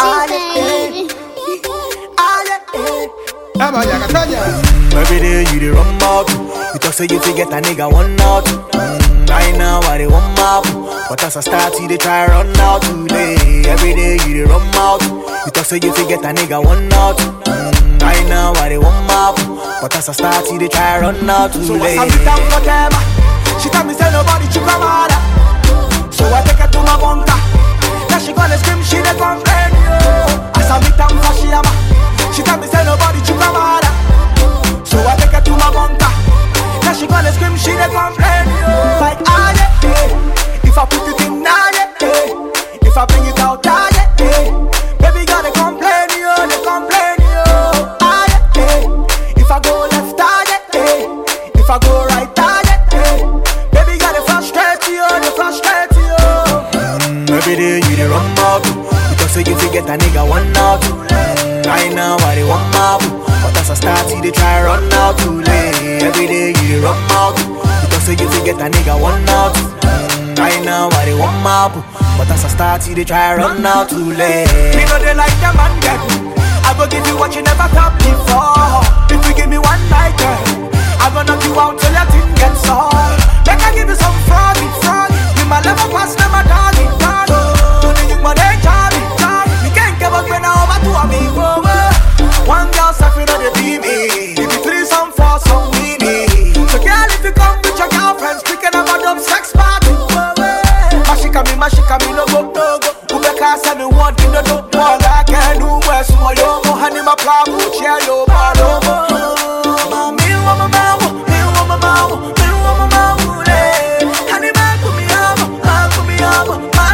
Every day you dey run mouth. You talk say you fit get a nigga one out. I know what they want mouth, but as I start you dey try run out today. Every day you dey run mouth. You talk say you fit get a nigga one out. I know what they want mouth, but as I start you dey try run out today. So I sit down for them. She tell me say nobody should come out. So I take her to my bunker. Now she gonna scream, she dey complain. As I meet down for she tell me say nobody should come out. So I take her to my bunker. Now she gonna scream, she dey complain. Like if I put it in now, if I bring it out, baby gotta complain, they complain, if I go left, if I go right, baby gotta frustrate you, they frustrate you. Every day you dey run mouth. You talk say you fit get a nigga one out. I know what they want mouth, but as I start you dey try run out too late. Every day you dey run mouth. You talk say you fit get a nigga one out. I know what they want mouth, but as I start you dey try run out too late. Me know they like them and get. I go give you what you never got before. If you give me one night, girl, I go knock you out till your thing gets on. Make I give you some froggy. You my level pass, never doggy. To the young man, they charmy. You can't give up when I over to a me. One girl suffering on the TV. If you three, some four, some weenie. So girl, if you come with your girlfriends, picking up a dumb sex party. Mashika me, no go. Ubeka say me want in the dope. All I can do is small yo. Honey, my plan, share your bottle. Me want my mama. Honey, man, put me up. Man, put me mama.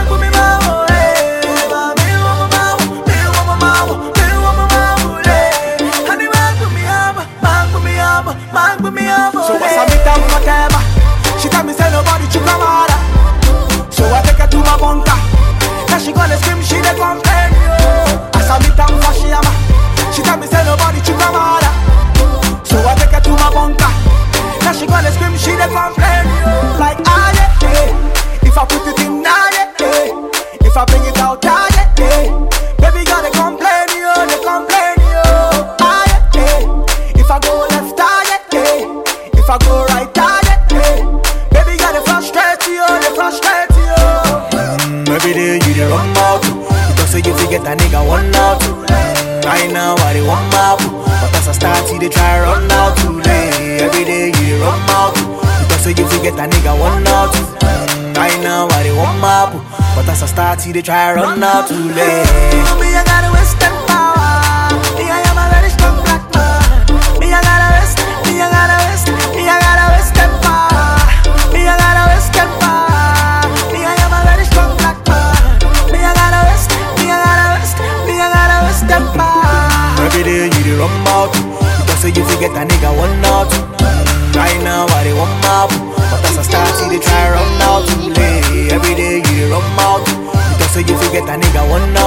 So what's a meet up for them? She tell me say nobody should come out. So I take her to my bunker. Now she gonna scream, she dey complain. As I meet down for she tell me say nobody should come out. So I take her to my bunker. Now she gonna scream, she dey complain. Like if I put it in now, if I bring it out, baby gotta complain, they complain, if I go left, if I go right, baby gotta frustrate you, they frustrate you. Every day you dey run mouth. You talk say you fit get a nigga one out. I know what they want mouth, but as I start you dey try run out today. Every day you dey run mouth. You talk say you fit get a nigga one out. I know what they want mouth, but as I start you dey try run out today. Me I gotta western power. Me I am a very strong black man. Me I gotta west. Me I gotta west. Me I gotta western power. Me I gotta western power. Me I am a very strong black man. Me I gotta west. Me I gotta west. Me I gotta western power. Every day you dey run mouth. You talk say you fit get a nigga one out. I know what they want mouth, but as I start you dey try run out too late. Every day you dey run mouth. You talk say you fit get a nigga one out.